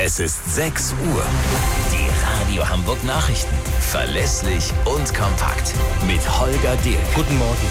Es ist 6 Uhr. Die Radio Hamburg Nachrichten. Verlässlich und kompakt. Mit Holger Dilk. Guten Morgen.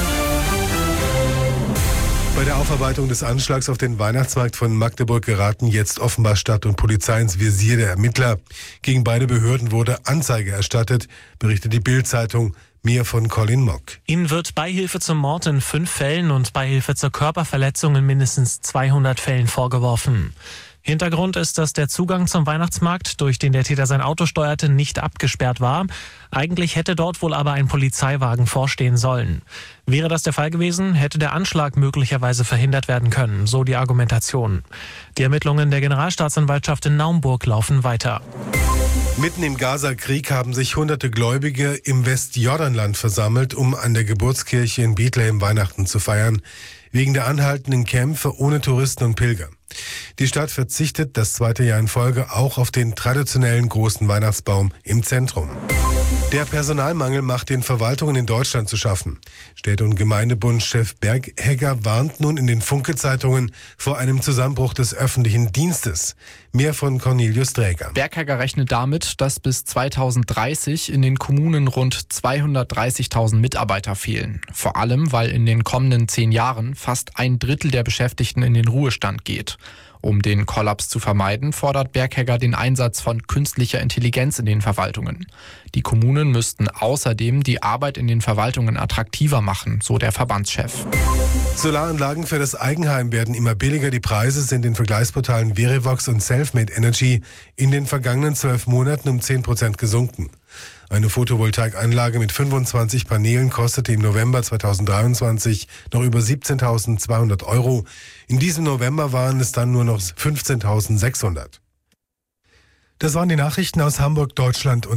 Bei der Aufarbeitung des Anschlags auf den Weihnachtsmarkt von Magdeburg geraten jetzt offenbar Stadt und Polizei ins Visier der Ermittler. Gegen beide Behörden wurde Anzeige erstattet, berichtet die Bild-Zeitung. Mehr von Colin Mock. Ihnen wird Beihilfe zum Mord in 5 Fällen und Beihilfe zur Körperverletzung in mindestens 200 Fällen vorgeworfen. Hintergrund ist, dass der Zugang zum Weihnachtsmarkt, durch den der Täter sein Auto steuerte, nicht abgesperrt war. Eigentlich hätte dort wohl aber ein Polizeiwagen vorstehen sollen. Wäre das der Fall gewesen, hätte der Anschlag möglicherweise verhindert werden können, so die Argumentation. Die Ermittlungen der Generalstaatsanwaltschaft in Naumburg laufen weiter. Mitten im Gaza-Krieg haben sich hunderte Gläubige im Westjordanland versammelt, um an der Geburtskirche in Bethlehem Weihnachten zu feiern, wegen der anhaltenden Kämpfe ohne Touristen und Pilger. Die Stadt verzichtet das 2. Jahr in Folge auch auf den traditionellen großen Weihnachtsbaum im Zentrum. Der Personalmangel macht den Verwaltungen in Deutschland zu schaffen. Städte- und Gemeindebundschef Berghegger warnt nun in den Funke-Zeitungen vor einem Zusammenbruch des öffentlichen Dienstes. Mehr von Cornelius Dräger. Berghegger rechnet damit, dass bis 2030 in den Kommunen rund 230.000 Mitarbeiter fehlen. Vor allem, weil in den kommenden 10 Jahren fast 1/3 der Beschäftigten in den Ruhestand geht. Um den Kollaps zu vermeiden, fordert Berghegger den Einsatz von künstlicher Intelligenz in den Verwaltungen. Die Kommunen müssten außerdem die Arbeit in den Verwaltungen attraktiver machen, so der Verbandschef. Solaranlagen für das Eigenheim werden immer billiger. Die Preise sind in Vergleichsportalen Verivox und Selfmade Energy in den vergangenen 12 Monaten um 10% gesunken. Eine Photovoltaikanlage mit 25 Paneelen kostete im November 2023 noch über 17.200 €. In diesem November waren es dann nur noch 15.600. Das waren die Nachrichten aus Hamburg, Deutschland und